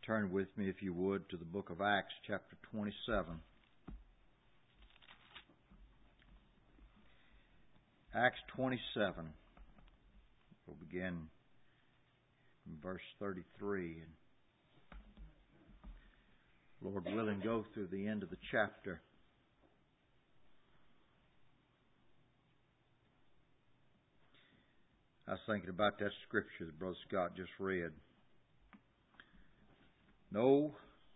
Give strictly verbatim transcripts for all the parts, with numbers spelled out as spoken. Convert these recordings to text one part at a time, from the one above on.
Turn with me, if you would, to the book of Acts, chapter twenty-seven. Acts twenty-seven. We'll begin in verse thirty-three. And Lord willing, go through the end of the chapter. I was thinking about that scripture that Brother Scott just read. No,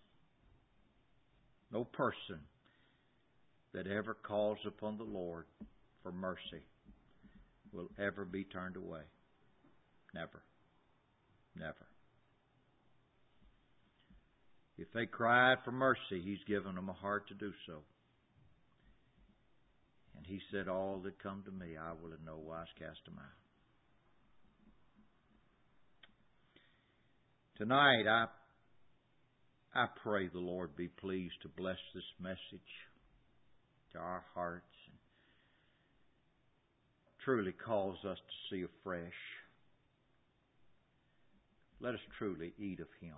no person that ever calls upon the Lord for mercy will ever be turned away. Never. Never. If they cried for mercy, He's given them a heart to do so. And He said, all that come to me, I will in no wise cast them out. Tonight, I I pray the Lord be pleased to bless this message to our hearts and truly cause us to see afresh. Let us truly eat of Him.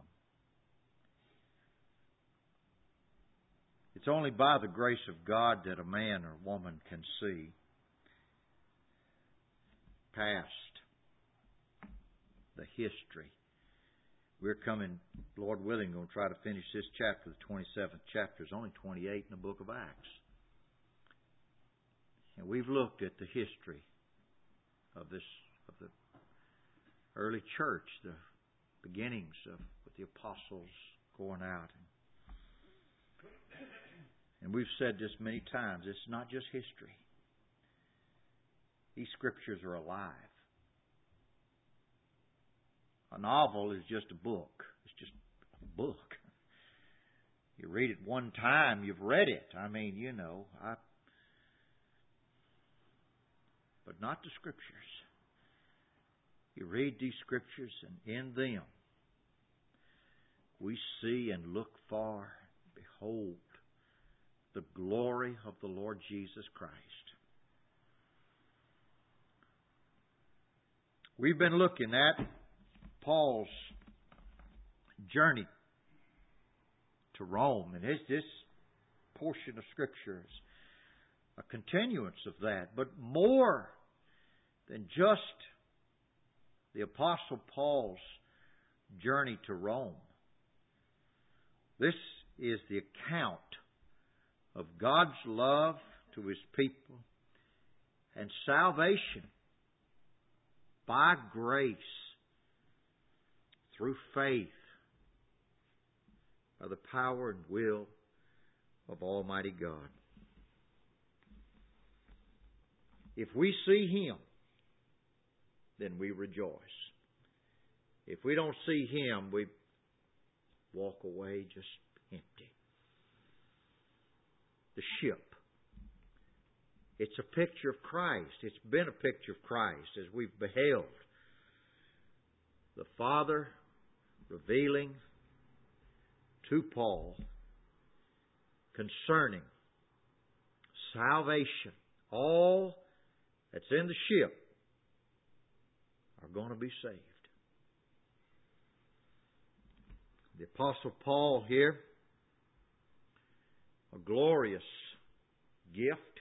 It's only by the grace of God that a man or woman can see past the history. We're coming, Lord willing, going to try to finish this chapter, the twenty-seventh chapter. There's only twenty-eight in the book of Acts. And we've looked at the history of this, of the early church, the beginnings of with the apostles going out. And we've said this many times, it's not just history. These scriptures are alive. A novel is just a book. It's just a book. You read it one time, you've read it. I mean, you know, I, but not the Scriptures. You read these Scriptures, and in them we see and look for, behold, the glory of the Lord Jesus Christ. We've been looking at Paul's journey to Rome, and this, this portion of Scripture is a continuance of that. But more than just the Apostle Paul's journey to Rome, this is the account of God's love to His people and salvation by grace through faith, by the power and will of Almighty God. If we see Him, then we rejoice. If we don't see Him, we walk away just empty. The ship. It's a picture of Christ. It's been a picture of Christ as we've beheld the Father revealing to Paul concerning salvation. All that's in the ship are going to be saved. The Apostle Paul here, a glorious gift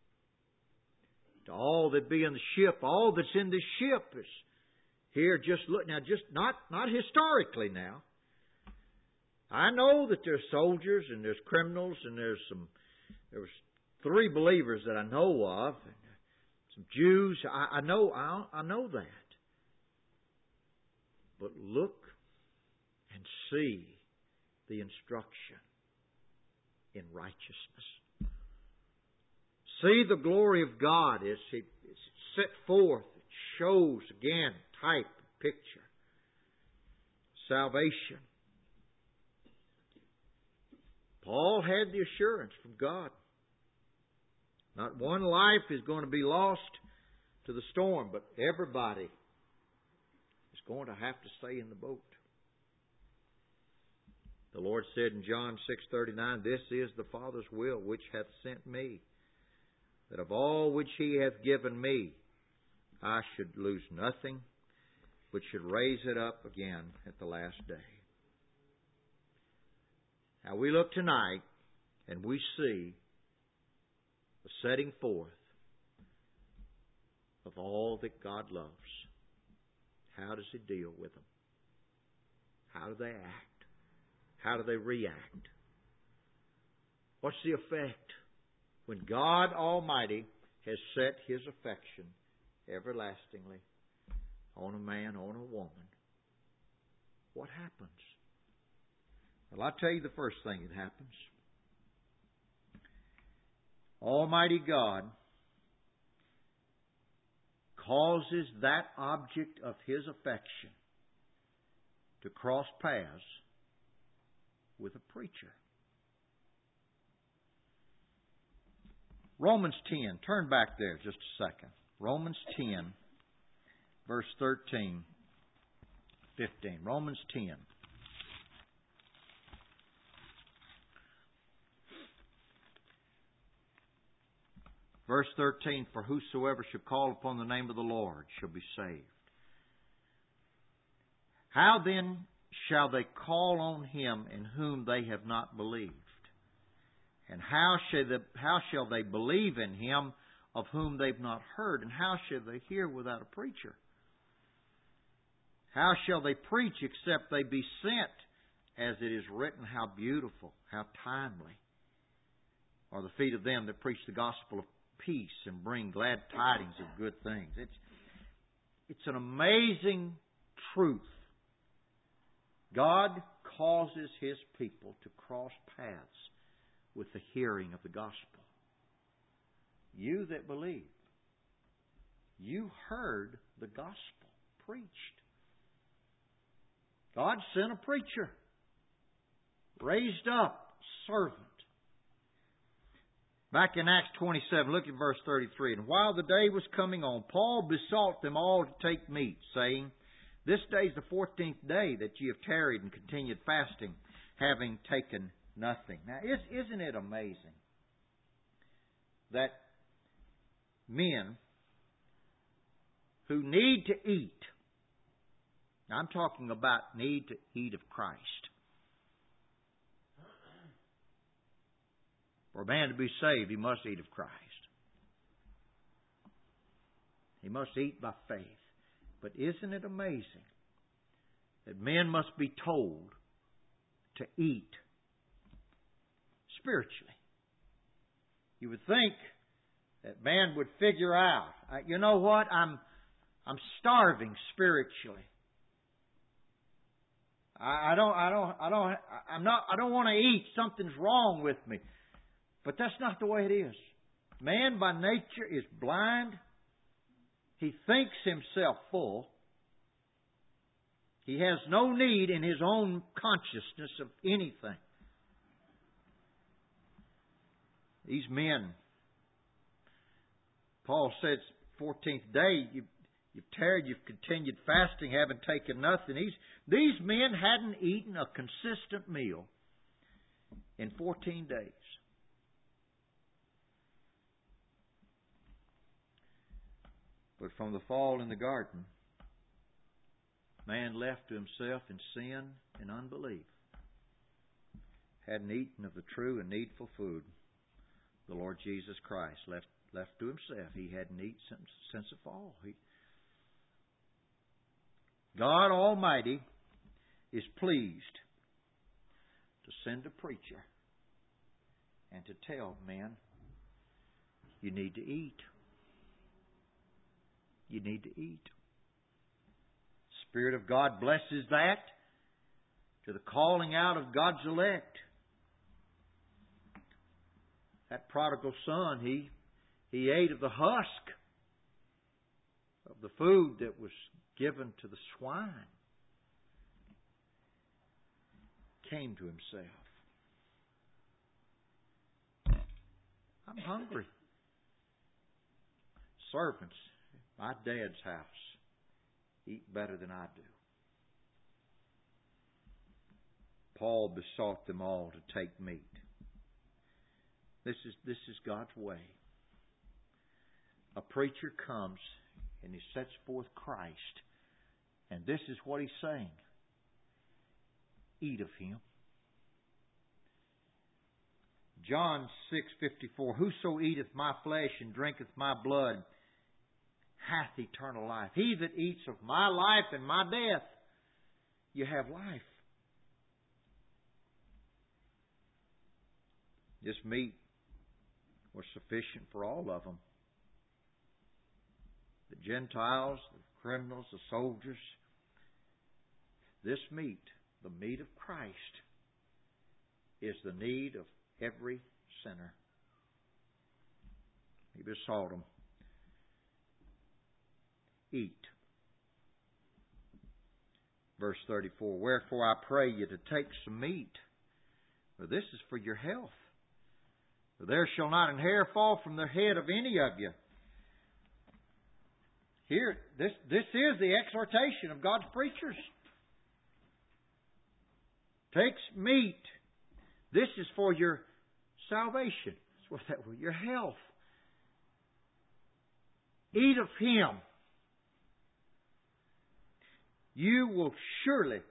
to all that be in the ship. All that's in this ship is here, just look now, just not, not historically now. I know that there's soldiers and there's criminals and there's some, there was three believers that I know of, and some Jews. I, I know, I, I know that. But look and see the instruction in righteousness. See the glory of God as it is set forth. It shows again type, picture. Salvation. Paul had the assurance from God. Not one life is going to be lost to the storm, but everybody is going to have to stay in the boat. The Lord said in John six thirty-nine, "This is the Father's will which hath sent me, that of all which He hath given me, I should lose nothing, but should raise it up again at the last day." Now we look tonight and we see the setting forth of all that God loves. How does He deal with them? How do they act? How do they react? What's the effect when God Almighty has set His affection everlastingly on a man, on a woman? What happens? Well, I'll tell you the first thing that happens. Almighty God causes that object of His affection to cross paths with a preacher. Romans ten. Turn back there just a second. Romans ten, verse thirteen, fifteen. Romans ten. Verse thirteen, for whosoever shall call upon the name of the Lord shall be saved. How then shall they call on Him in whom they have not believed? And how shall they, how shall they believe in Him of whom they've not heard? And how shall they hear without a preacher? How shall they preach except they be sent? As it is written, how beautiful, how timely are the feet of them that preach the gospel of peace and bring glad tidings of good things. It's, it's an amazing truth. God causes His people to cross paths with the hearing of the gospel. You that believe, you heard the gospel preached. God sent a preacher, raised up servant. Back in Acts twenty-seven, look at verse thirty-three. And while the day was coming on, Paul besought them all to take meat, saying, this day is the fourteenth day that ye have tarried and continued fasting, having taken nothing. Now, isn't it amazing that men who need to eat, now I'm talking about need to eat of Christ. For a man to be saved, he must eat of Christ. He must eat by faith. But isn't it amazing that men must be told to eat spiritually? You would think that man would figure out, you know what, I'm I'm starving spiritually. I, I don't I don't I don't I'm not I don't want to eat. Something's wrong with me. But that's not the way it is. Man by nature is blind. He thinks himself full. He has no need in his own consciousness of anything. These men, Paul says, fourteenth day, you, you've tarried, you've continued fasting, haven't taken nothing. These, these men hadn't eaten a consistent meal in fourteen days. But from the fall in the garden, man left to himself in sin and unbelief hadn't eaten of the true and needful food. The Lord Jesus Christ left left to himself. He hadn't eaten since, since the fall. He, God Almighty is pleased to send a preacher and to tell men, you need to eat. You need to eat. Spirit of God blesses that to the calling out of God's elect. That prodigal son, he, he ate of the husk of the food that was given to the swine. Came to himself. I'm hungry. Servants, my dad's house, eat better than I do. Paul besought them all to take meat. This is, this is God's way. A preacher comes and he sets forth Christ. And this is what he's saying. Eat of Him. John six fifty-four, whoso eateth my flesh and drinketh my blood hath eternal life. He that eats of my life and my death, you have life. This meat was sufficient for all of them. The Gentiles, the criminals, the soldiers. This meat, the meat of Christ, is the need of every sinner. He besought them, eat. Verse thirty-four, wherefore I pray you to take some meat, for this is for your health. For there shall not an hair fall from the head of any of you. Here, this, this is the exhortation of God's preachers. Take meat. This is for your salvation. That's what that word, your health. Eat of Him. You will surely,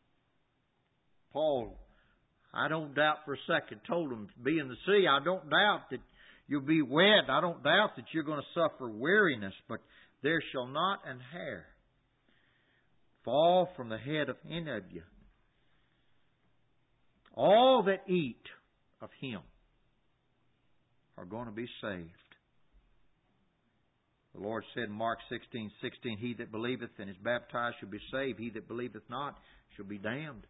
Paul, I don't doubt for a second, told them to be in the sea. I don't doubt that you'll be wet. I don't doubt that you're going to suffer weariness. But there shall not an hair fall from the head of any of you. All that eat of Him are going to be saved. The Lord said in Mark sixteen sixteen, he that believeth and is baptized shall be saved. He that believeth not shall be damned.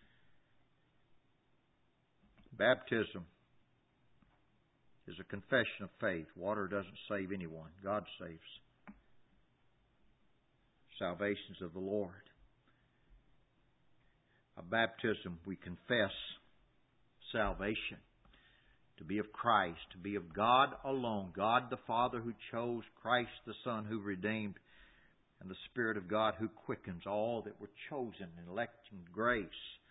Baptism is a confession of faith. Water doesn't save anyone. God saves. Salvation's of the Lord. A baptism, we confess salvation. To be of Christ, to be of God alone. God the Father who chose, Christ the Son who redeemed, and the Spirit of God who quickens all that were chosen in election grace.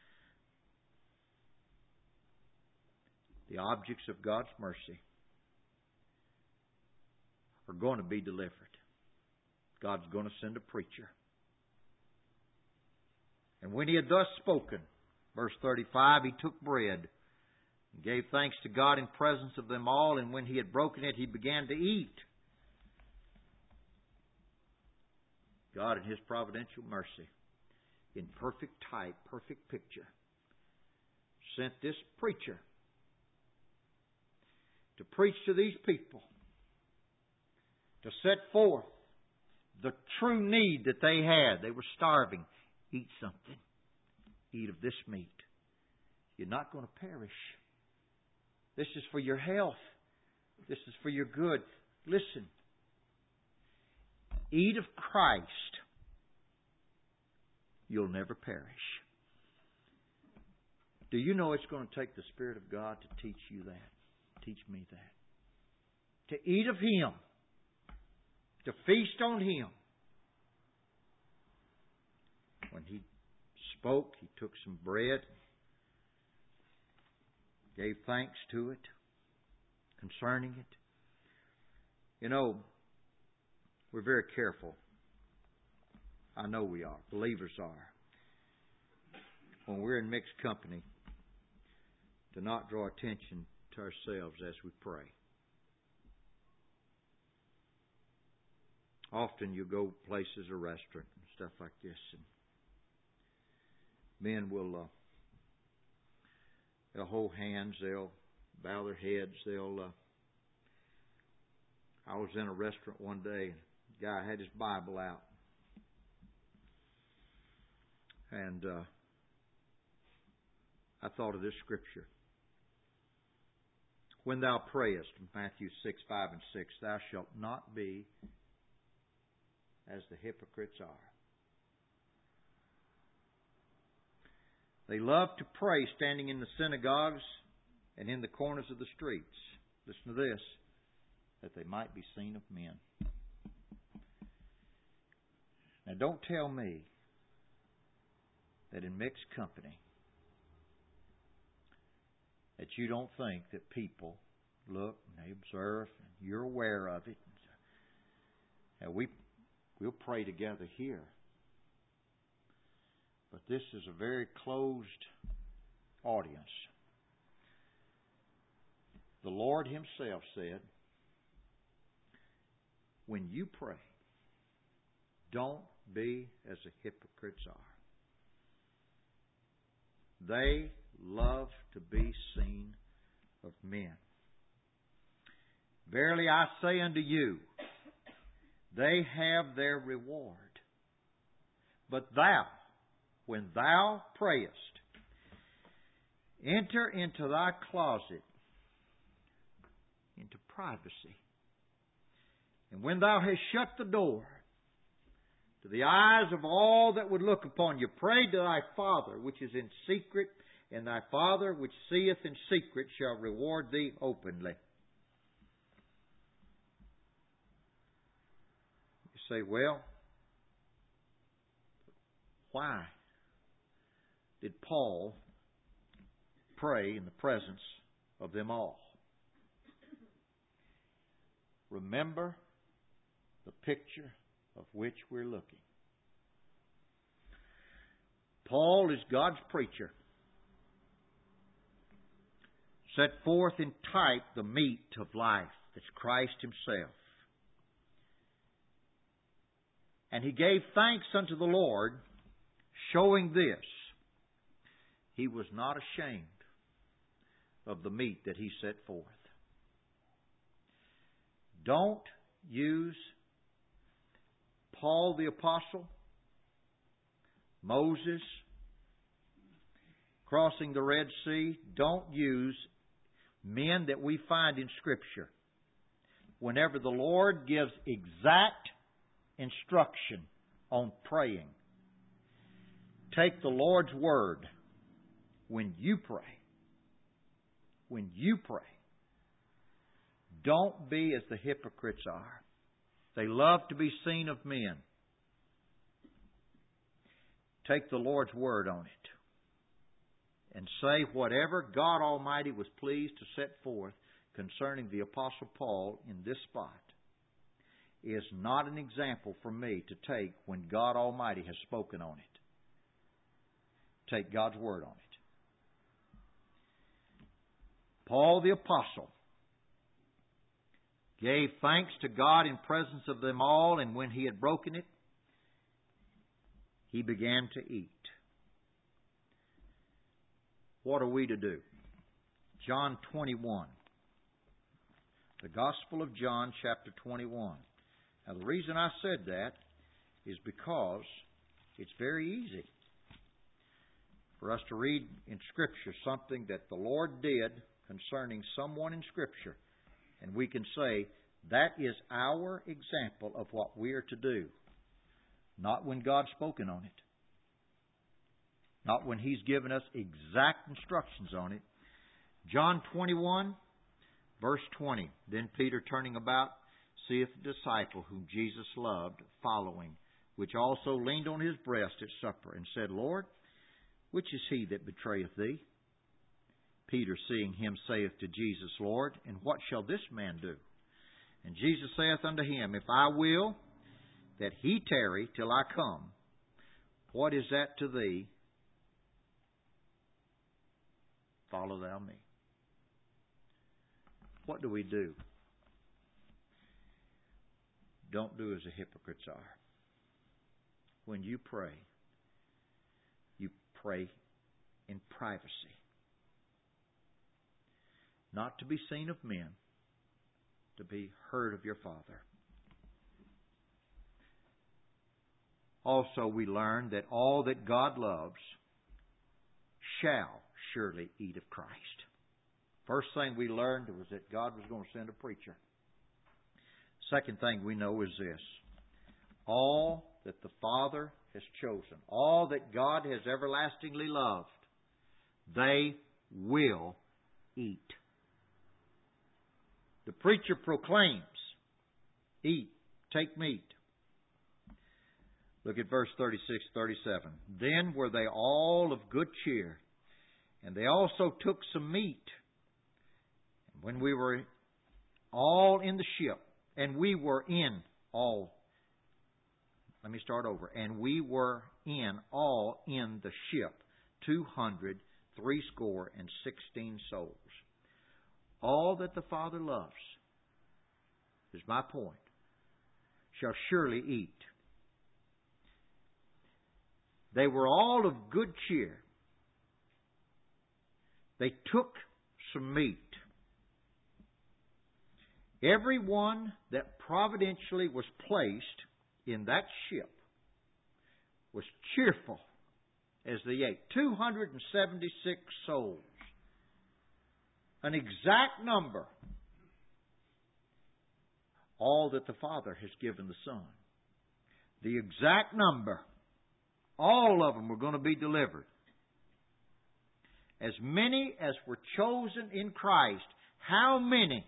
The objects of God's mercy are going to be delivered. God's going to send a preacher. And when He had thus spoken, verse thirty-five, He took bread and gave thanks to God in presence of them all, and when He had broken it, He began to eat. God in His providential mercy, in perfect type, perfect picture, sent this preacher to preach to these people, to set forth the true need that they had. They were starving. Eat something. Eat of this meat. You're not going to perish. This is for your health. This is for your good. Listen. Eat of Christ. You'll never perish. Do you know it's going to take the Spirit of God to teach you that? Teach me that. To eat of Him. To feast on Him. When He spoke, He took some bread, gave thanks to it, concerning it. You know, we're very careful. I know we are. Believers are. When we're in mixed company, to not draw attention to ourselves as we pray. Often you go places, a restaurant and stuff like this, and men will uh, they'll hold hands, they'll bow their heads, they'll. Uh, I was in a restaurant one day, and the guy had his Bible out, and uh, I thought of this scripture. When thou prayest, Matthew six, five and six, thou shalt not be as the hypocrites are. They love to pray standing in the synagogues and in the corners of the streets. Listen to this. That they might be seen of men. Now don't tell me that in mixed company that you don't think that people look and they observe and you're aware of it. Now we, we'll pray together here. But this is a very closed audience. The Lord Himself said, when you pray, don't be as the hypocrites are. They love to be seen of men. Verily I say unto you, they have their reward. But thou, when thou prayest, enter into thy closet, into privacy. And when thou hast shut the door, to the eyes of all that would look upon you, pray to thy Father which is in secret, and thy Father which seeth in secret shall reward thee openly. You say, well, why did Paul pray in the presence of them all? Remember the picture of which we're looking. Paul is God's preacher. Set forth in type the meat of life that's Christ Himself. And he gave thanks unto the Lord, showing this: he was not ashamed of the meat that he set forth. Don't use Paul the Apostle, Moses, crossing the Red Sea. Don't use men that we find in Scripture. Whenever the Lord gives exact instruction on praying, take the Lord's word. When you pray, when you pray, don't be as the hypocrites are. They love to be seen of men. Take the Lord's word on it and say whatever God Almighty was pleased to set forth concerning the Apostle Paul in this spot is not an example for me to take when God Almighty has spoken on it. Take God's word on it. Paul the Apostle gave thanks to God in presence of them all, and when he had broken it, he began to eat. What are we to do? John twenty-one. The Gospel of John, chapter twenty-one. Now, the reason I said that is because it's very easy for us to read in Scripture something that the Lord did concerning someone in Scripture, and we can say, that is our example of what we are to do. Not when God's spoken on it. Not when He's given us exact instructions on it. John twenty-one, verse twenty. Then Peter, turning about, seeth the disciple whom Jesus loved, following, which also leaned on his breast at supper, and said, Lord, which is he that betrayeth thee? Peter, seeing him, saith to Jesus, Lord, and what shall this man do? And Jesus saith unto him, If I will that he tarry till I come, what is that to thee? Follow thou me. What do we do? Don't do as the hypocrites are. When you pray, you pray in privacy. Not to be seen of men, to be heard of your Father. Also, we learn that all that God loves shall surely eat of Christ. First thing we learned was that God was going to send a preacher. Second thing we know is this. All that the Father has chosen, all that God has everlastingly loved, they will eat. The preacher proclaims, eat, take meat. Look at verse thirty-six, thirty-seven. Then were they all of good cheer, and they also took some meat. And when we were all in the ship, and we were in all, let me start over, and we were in all in the ship, two hundred, threescore, and sixteen souls. all that the Father loves, is my point, shall surely eat. They were all of good cheer. They took some meat. Everyone that providentially was placed in that ship was cheerful as they ate. two hundred seventy-six souls. An exact number. All that the Father has given the Son. The exact number. All of them were going to be delivered. As many as were chosen in Christ. How many?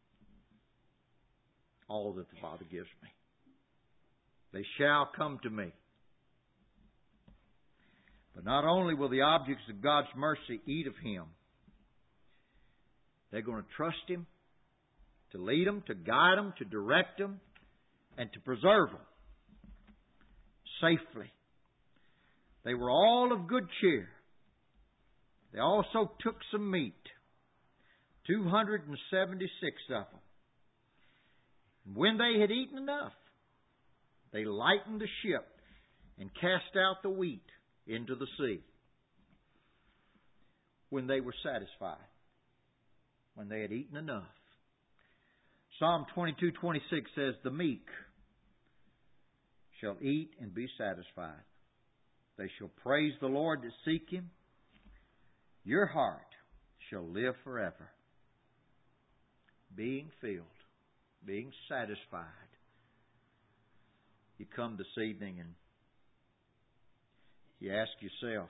All that the Father gives me. They shall come to me. But not only will the objects of God's mercy eat of Him, they're going to trust Him, to lead them, to guide them, to direct them, and to preserve them safely. They were all of good cheer. They also took some meat. two hundred seventy-six of them. And when they had eaten enough, they lightened the ship and cast out the wheat into the sea. When they were satisfied. When they had eaten enough. Psalm twenty-two twenty-six says, the meek shall eat and be satisfied. They shall praise the Lord that seek Him. Your heart shall live forever. Being filled, being satisfied. You come this evening and you ask yourself,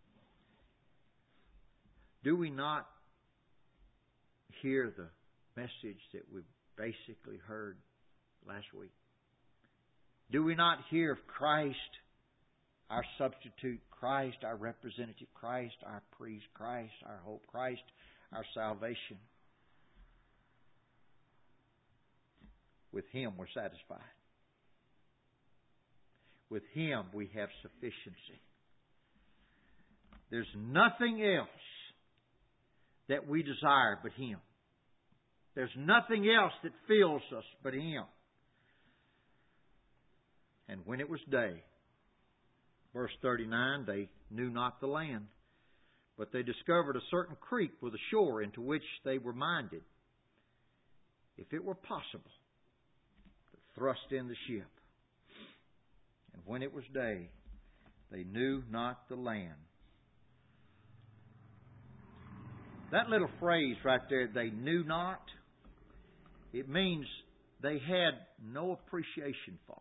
do we not hear the message that we basically heard last week? Do we not hear of Christ, our substitute, Christ, our representative, Christ, our priest, Christ, our hope, Christ, our salvation? With Him we're satisfied. With Him we have sufficiency. There's nothing else that we desire but Him. There's nothing else that fills us but Him. And when it was day, verse thirty-nine, they knew not the land, but they discovered a certain creek with a shore into which they were minded, if it were possible, to thrust in the ship. And when it was day, they knew not the land. That little phrase right there, they knew not, it means they had no appreciation for.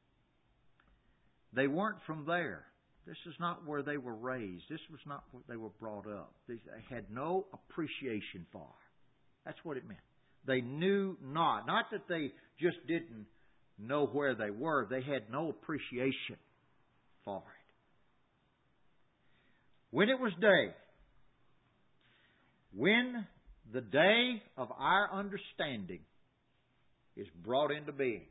They weren't from there. This is not where they were raised. This was not where they were brought up. They had no appreciation for. That's what it meant. They knew not. Not that they just didn't know where they were. They had no appreciation for it. When it was day, when the day of our understanding is brought into being,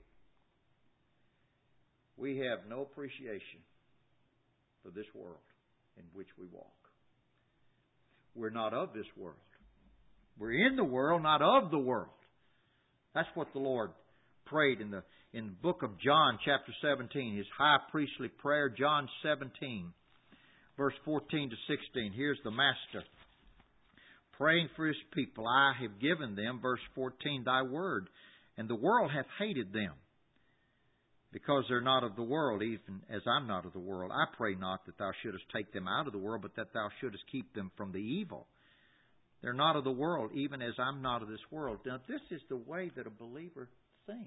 we have no appreciation for this world in which we walk. We're not of this world. We're in the world, not of the world. That's what the Lord prayed in the in the book of John, chapter seventeen, His high priestly prayer, John seventeen, verse fourteen to sixteen. Here's the Master praying for His people. I have given them, verse fourteen, Thy word, and the world hath hated them, because they're not of the world, even as I'm not of the world. I pray not that Thou shouldest take them out of the world, but that Thou shouldest keep them from the evil. They're not of the world, even as I'm not of this world. Now, this is the way that a believer thinks.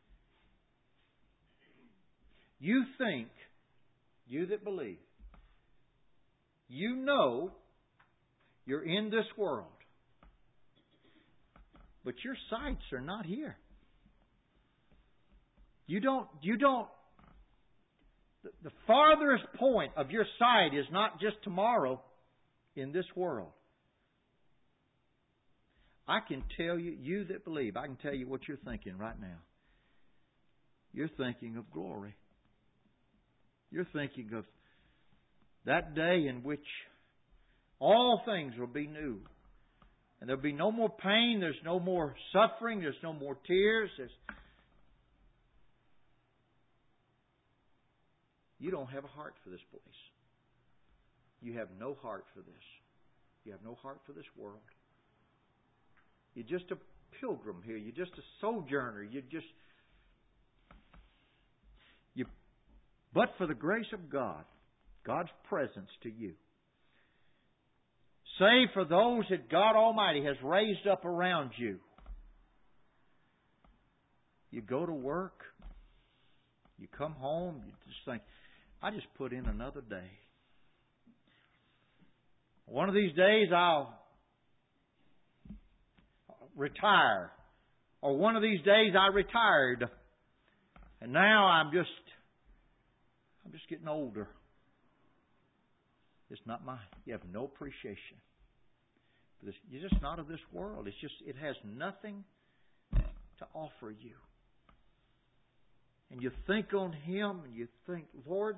You think, you that believe, you know you're in this world, but your sights are not here. You don't, you don't, the, the farthest point of your sight is not just tomorrow in this world. I can tell you, you that believe, I can tell you what you're thinking right now. You're thinking of glory. You're thinking of that day in which all things will be new. And there'll be no more pain. There's no more suffering. There's no more tears. There's... You don't have a heart for this place. You have no heart for this. You have no heart for this world. You're just a pilgrim here. You're just a sojourner. You're just... You, but for the grace of God, God's presence to you, save for those that God Almighty has raised up around you, you go to work, you come home, you just think, I just put in another day. One of these days I'll retire. Or one of these days I retired. And now I'm just, I'm just getting older. It's not mine. You have no appreciation. You're just not of this world. It's just, it has nothing to offer you. And you think on Him and you think, Lord,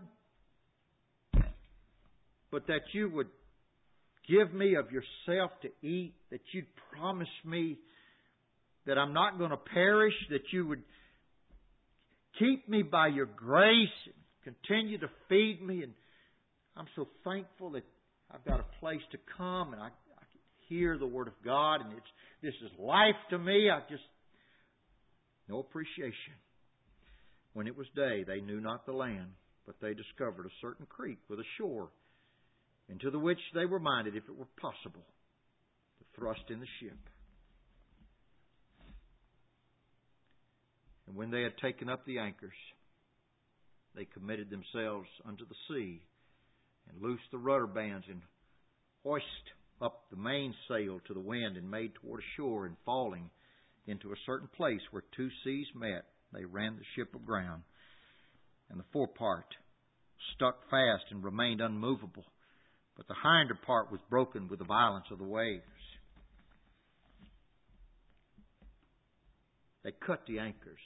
but that you would give me of yourself to eat, that you'd promise me that I'm not going to perish, that you would keep me by your grace and continue to feed me. And I'm so thankful that I've got a place to come and I, I can hear the Word of God, and it's this is life to me. I just no appreciation. When it was day, they knew not the land, but they discovered a certain creek with a shore, into the which they were minded, if it were possible, to thrust in the ship. And when they had taken up the anchors, they committed themselves unto the sea, and loosed the rudder bands, and hoist up the mainsail to the wind, and made toward shore, and falling into a certain place where two seas met, they ran the ship aground, and the forepart stuck fast and remained unmovable, but the hinder part was broken with the violence of the waves. They cut the anchors.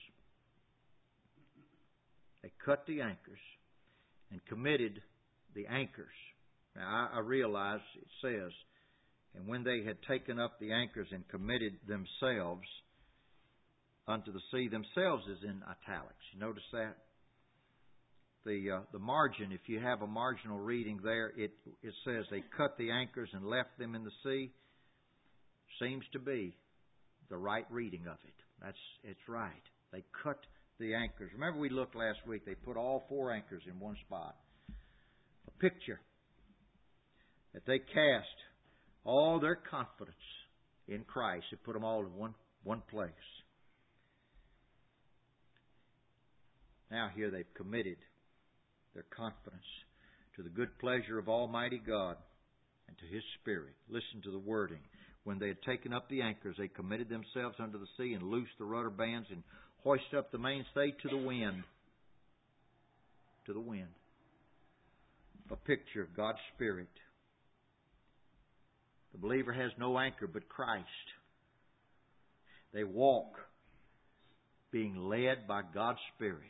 They cut the anchors and committed the anchors. Now, I, I realize it says, and when they had taken up the anchors and committed themselves unto the sea, themselves is in italics. You notice that? The uh, the margin, if you have a marginal reading there, it it says they cut the anchors and left them in the sea. Seems to be the right reading of it. That's it's right. They cut the anchors. Remember we looked last week, they put all four anchors in one spot. A picture that they cast all their confidence in Christ. They put them all in one, one place. Now here they've committed their confidence to the good pleasure of Almighty God and to His Spirit. Listen to the wording. When they had taken up the anchors, they committed themselves unto the sea and loosed the rudder bands and hoisted up the mainstay to the wind. To the wind. A picture of God's Spirit. The believer has no anchor but Christ. They walk being led by God's Spirit.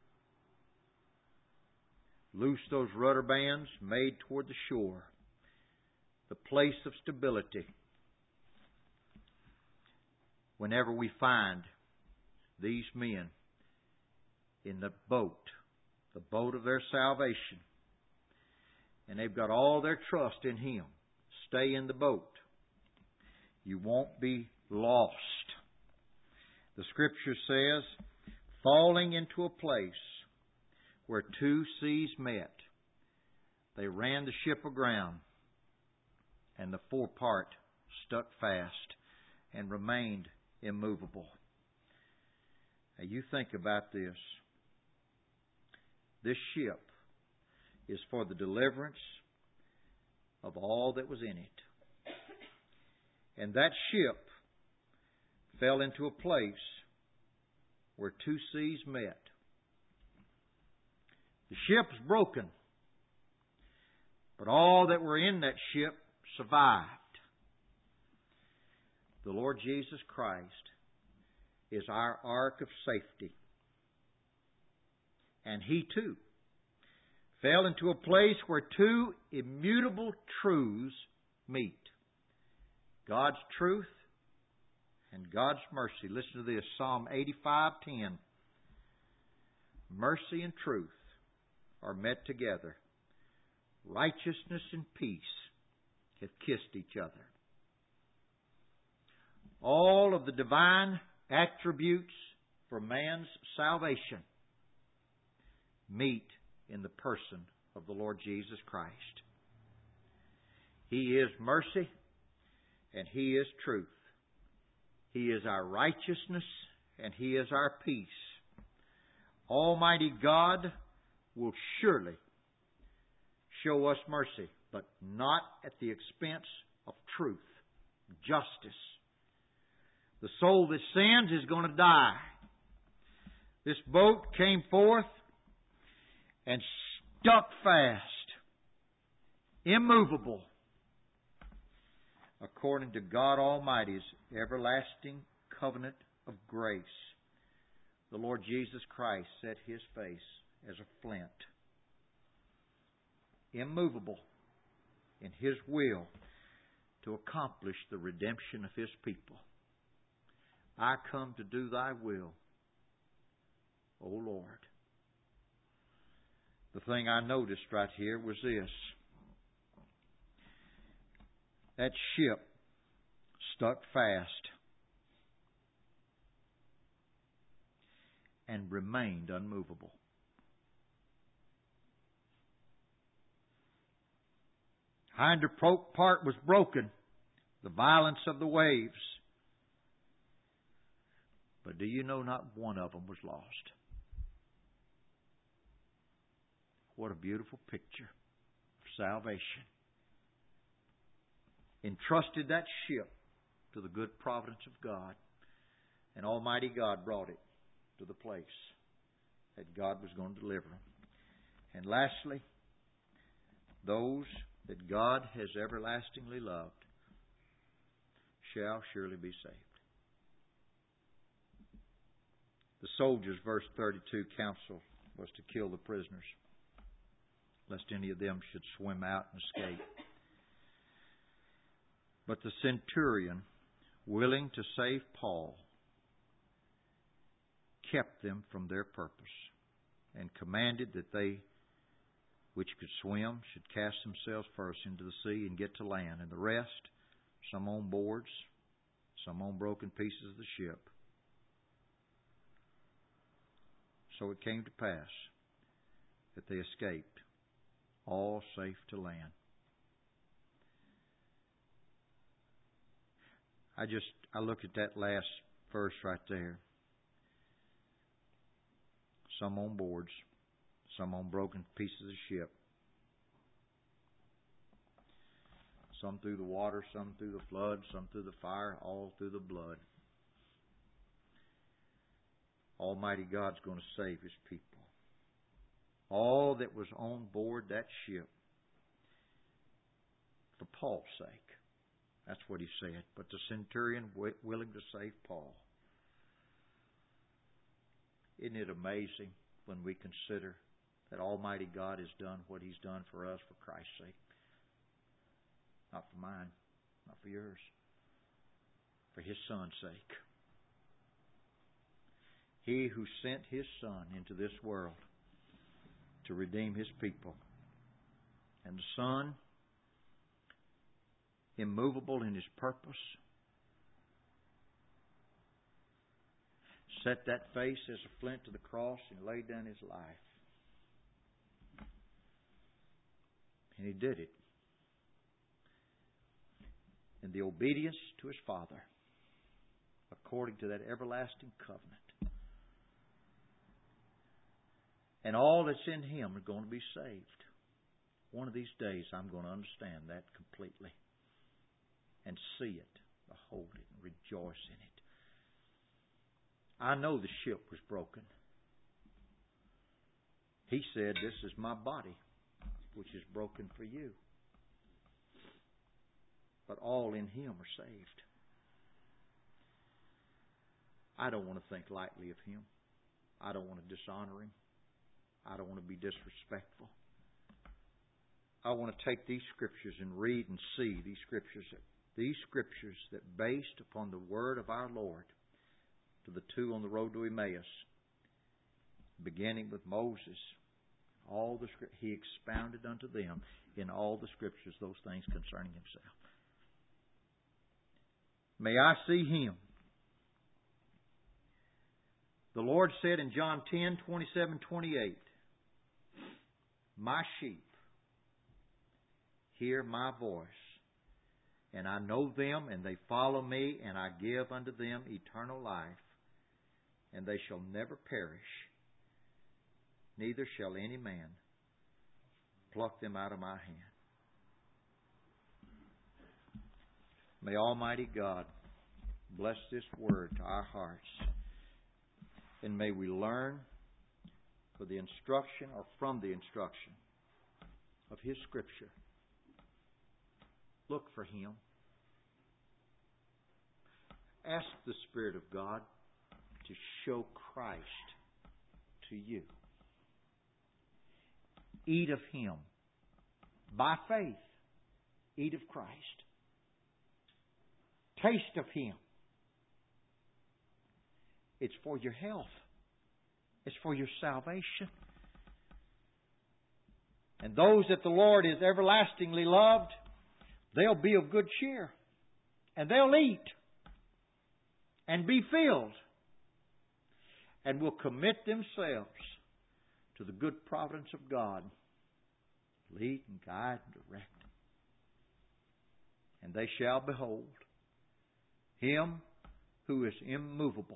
Loose those rudder bands, made toward the shore, the place of stability. Whenever we find these men in the boat, the boat of their salvation, and they've got all their trust in Him, stay in the boat. You won't be lost. The Scripture says, falling into a place where two seas met, they ran the ship aground, and the forepart stuck fast and remained immovable. Now you think about this. This ship is for the deliverance of all that was in it. And that ship fell into a place where two seas met. The ship's broken, but all that were in that ship survived. The Lord Jesus Christ is our ark of safety. And He too fell into a place where two immutable truths meet. God's truth and God's mercy. Listen to this, Psalm eighty-five ten. Mercy and truth are met together. Righteousness and peace have kissed each other. All of the divine attributes for man's salvation meet in the person of the Lord Jesus Christ. He is mercy and He is truth. He is our righteousness and He is our peace. Almighty God will surely show us mercy, but not at the expense of truth, justice. The soul that sins is going to die. This boat came forth and stuck fast, immovable, according to God Almighty's everlasting covenant of grace. The Lord Jesus Christ set His face as a flint, immovable in His will to accomplish the redemption of His people. I come to do Thy will, O Lord. The thing I noticed right here was this. That ship stuck fast and remained unmovable. Hinder part was broken, the violence of the waves. But do you know not one of them was lost? What a beautiful picture of salvation. Entrusted that ship to the good providence of God, and Almighty God brought it to the place that God was going to deliver them. And lastly, those that God has everlastingly loved shall surely be saved. The soldiers, verse thirty-two, counsel was to kill the prisoners, lest any of them should swim out and escape. But the centurion, willing to save Paul, kept them from their purpose and commanded that they which could swim should cast themselves first into the sea and get to land, and the rest, some on boards, some on broken pieces of the ship. So it came to pass that they escaped, all safe to land. I just, I look at that last verse right there. Some on boards, some on broken pieces of ship. Some through the water, some through the flood, some through the fire, all through the blood. Almighty God's going to save His people. All that was on board that ship for Paul's sake. That's what he said. But the centurion willing to save Paul. Isn't it amazing when we consider that Almighty God has done what He's done for us for Christ's sake? Not for mine, not for yours. For His Son's sake. He who sent His Son into this world to redeem His people. And the Son, immovable in His purpose, set that face as a flint to the cross and laid down His life. And He did it in the obedience to His Father, according to that everlasting covenant. And all that's in Him are going to be saved. One of these days I'm going to understand that completely and see it, behold it, and rejoice in it. I know the ship was broken. He said, "This is my body, which is broken for you." But all in Him are saved. I don't want to think lightly of Him. I don't want to dishonor Him. I don't want to be disrespectful. I want to take these Scriptures and read and see these Scriptures that these Scriptures that based upon the Word of our Lord to the two on the road to Emmaus, beginning with Moses, all the He expounded unto them in all the Scriptures those things concerning Himself. May I see Him. The Lord said in John ten, twenty-seven, twenty-eight, My sheep hear my voice, and I know them, and they follow me, and I give unto them eternal life, and they shall never perish, neither shall any man pluck them out of my hand. May Almighty God bless this word to our hearts, and may we learn for the instruction or from the instruction of His Scripture. Look for Him. Ask the Spirit of God to show Christ to you. Eat of Him. By faith, eat of Christ. Taste of Him. It's for your health. It's for your salvation. And those that the Lord is everlastingly loved, they'll be of good cheer. And they'll eat and be filled and will commit themselves to the good providence of God. Lead and guide and direct. And they shall behold Him who is immovable.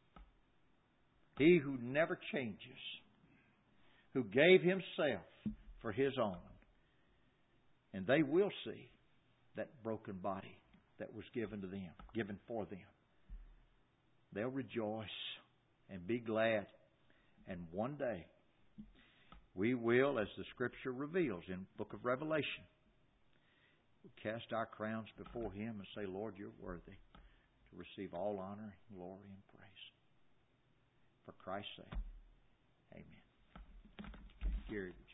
He who never changes. Who gave Himself for His own. And they will see that broken body that was given to them, given for them. They'll rejoice and be glad. And one day, we will, as the Scripture reveals in the book of Revelation, cast our crowns before Him and say, Lord, You're worthy to receive all honor, glory, and praise. For Christ's sake. Amen. Gary,